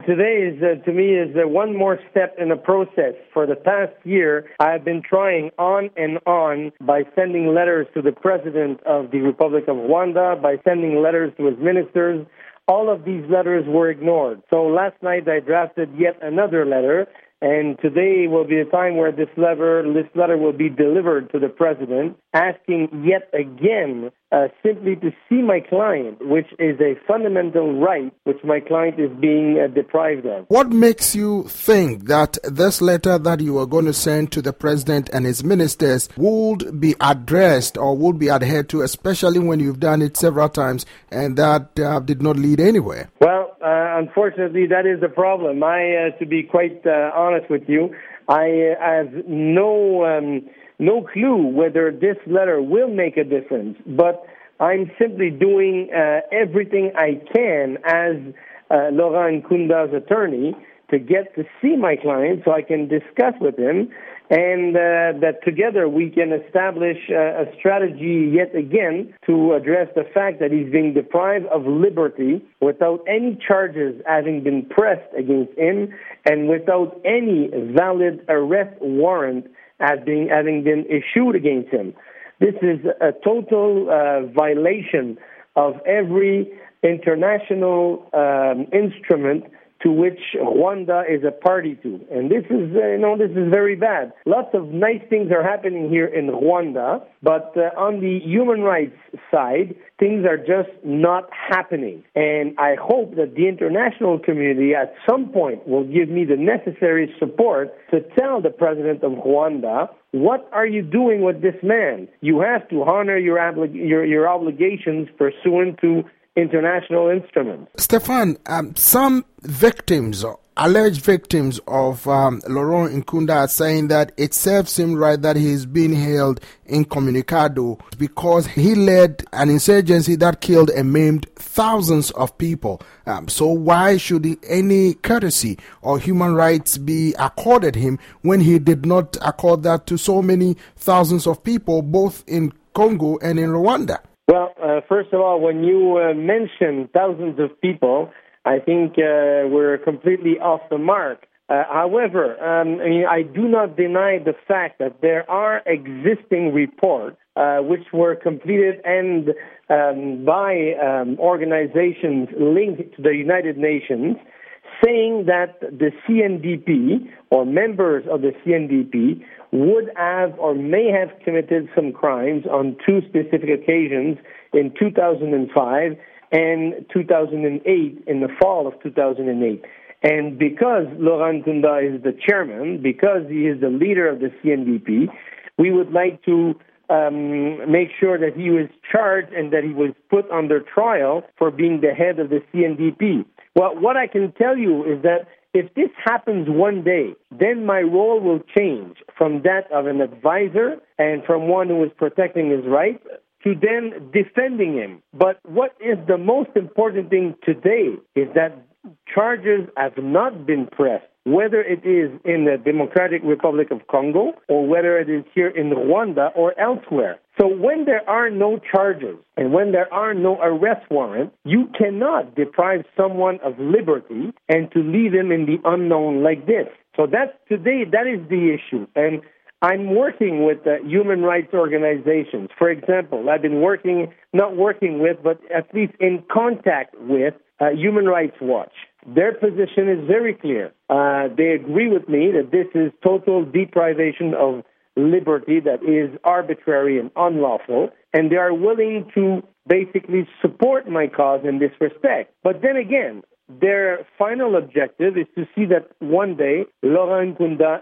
today is, to me, is one more step in the process. For the past year, I have been trying on and on by sending letters to the President of the Republic of Rwanda, by sending letters to his ministers. All of these letters were ignored. So last night I drafted yet another letter, and today will be a time where this letter will be delivered to the President, asking yet again simply to see my client, which is a fundamental right which my client is being deprived of. What makes you think that this letter that you are going to send to the President and his ministers would be addressed or would be adhered to, especially when you've done it several times and that did not lead anywhere? Well, unfortunately, that is the problem. To be quite honest with you, I have no clue whether this letter will make a difference, but I'm simply doing everything I can as Laurent Nkunda's attorney to get to see my client so I can discuss with him, and that together we can establish a strategy yet again to address the fact that he's being deprived of liberty without any charges having been pressed against him and without any valid arrest warrant having been issued against him. This is a total violation of every international instrument to which Rwanda is a party to. And this is very bad. Lots of nice things are happening here in Rwanda, but on the human rights side, things are just not happening. And I hope that the international community at some point will give me the necessary support to tell the President of Rwanda, what are you doing with this man? You have to honor your obligations pursuant to international instruments. Stefan, some victims, alleged victims of Laurent Nkunda are saying that it serves him right that he's being held incommunicado because he led an insurgency that killed and maimed thousands of people. So why should any courtesy or human rights be accorded him when he did not accord that to so many thousands of people, both in Congo and in Rwanda? Well, first of all, when you mention thousands of people, I think we're completely off the mark. However, I do not deny the fact that there are existing reports which were completed and by organizations linked to the United Nations saying that the CNDP or members of the CNDP would have or may have committed some crimes on two specific occasions in 2005 and 2008, in the fall of 2008. And because Laurent Nkunda is the chairman, because he is the leader of the CNDP, we would like to make sure that he was charged and that he was put under trial for being the head of the CNDP. Well, what I can tell you is that if this happens one day, then my role will change from that of an advisor and from one who is protecting his rights to then defending him. But what is the most important thing today is that charges have not been pressed, whether it is in the Democratic Republic of Congo or whether it is here in Rwanda or elsewhere. So when there are no charges and when there are no arrest warrants, you cannot deprive someone of liberty and to leave him in the unknown like this. So that is the issue. And I'm working with human rights organizations. For example, I've been not working with, but at least in contact with Human Rights Watch. Their position is very clear. They agree with me that this is total deprivation of liberty that is arbitrary and unlawful, and they are willing to basically support my cause in this respect. But then again, their final objective is to see that one day Laurent Nkunda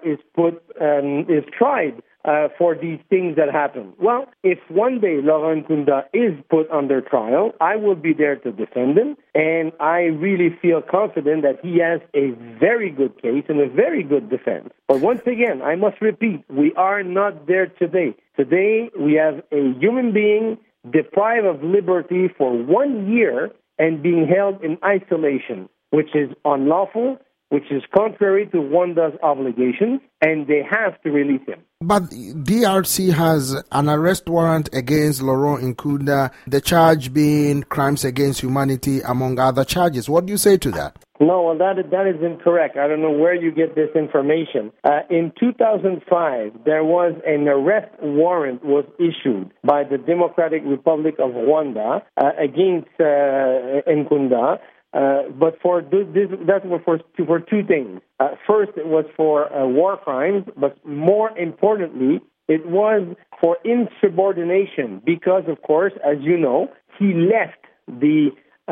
is tried for these things that happen. Well, if one day Laurent Nkunda is put under trial, I will be there to defend him, and I really feel confident that he has a very good case and a very good defense. But once again, I must repeat, we are not there today. Today, we have a human being deprived of liberty for 1 year and being held in isolation, which is unlawful, which is contrary to Rwanda's obligations, and they have to release him. But DRC has an arrest warrant against Laurent Nkunda, the charge being crimes against humanity, among other charges. What do you say to that? No, well, that is incorrect. I don't know where you get this information. In 2005, there was an arrest warrant was issued by the Democratic Republic of Rwanda against Nkunda. But for that was for two things. First, it was for war crimes, but more importantly, it was for insubordination because, of course, as you know, he left the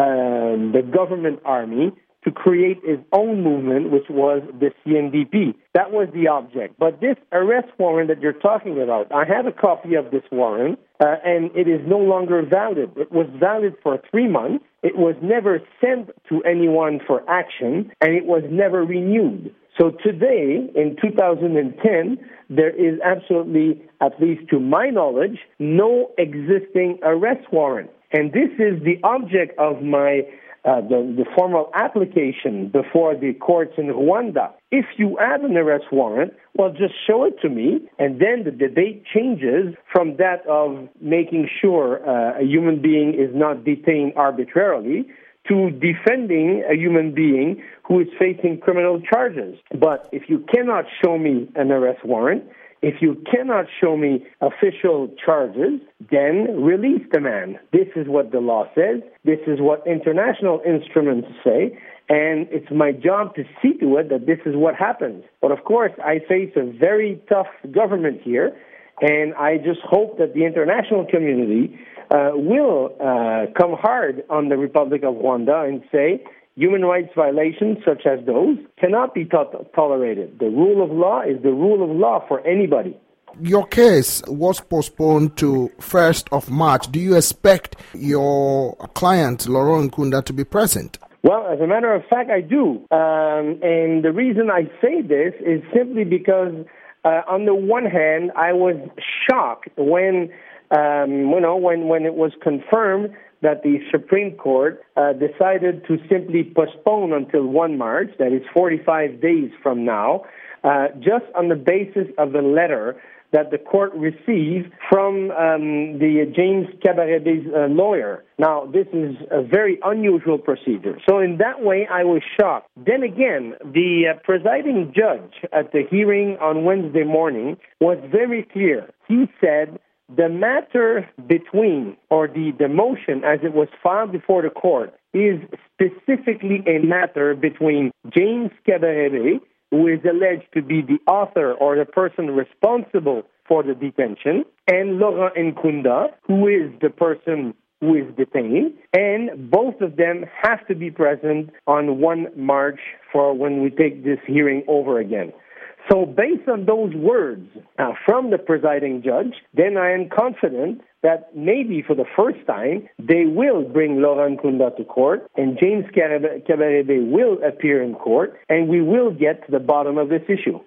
government army to create his own movement, which was the CNDP. That was the object. But this arrest warrant that you're talking about, I have a copy of this warrant, and it is no longer valid. It was valid for 3 months. It was never sent to anyone for action, and it was never renewed. So today, in 2010, there is absolutely, at least to my knowledge, no existing arrest warrant. And this is the object of my the formal application before the courts in Rwanda. If you add an arrest warrant, well, just show it to me, and then the debate changes from that of making sure a human being is not detained arbitrarily to defending a human being who is facing criminal charges. But if you cannot show me an arrest warrant, if you cannot show me official charges, then release the man. This is what the law says. This is what international instruments say. And it's my job to see to it that this is what happens. But of course, I face a very tough government here. And I just hope that the international community will come hard on the Republic of Rwanda and say, human rights violations such as those cannot be tolerated. The rule of law is the rule of law for anybody. Your case was postponed to 1st of March. Do you expect your client, Laurent Nkunda, to be present? Well, as a matter of fact, I do. And the reason I say this is simply because, on the one hand, I was shocked when it was confirmed that the Supreme Court decided to simply postpone until 1 March, that is 45 days from now, just on the basis of the letter that the court received from the James Kabarebe's lawyer. Now, this is a very unusual procedure. So in that way, I was shocked. Then again, the presiding judge at the hearing on Wednesday morning was very clear. He said, the matter between, or the motion as it was filed before the court, is specifically a matter between James Kabarebe, who is alleged to be the author or the person responsible for the detention, and Laurent Nkunda, who is the person who is detained, and both of them have to be present on 1 March for when we take this hearing over again. So based on those words from the presiding judge, then I am confident that maybe for the first time, they will bring Laurent Nkunda to court, and James Kabarebe will appear in court, and we will get to the bottom of this issue.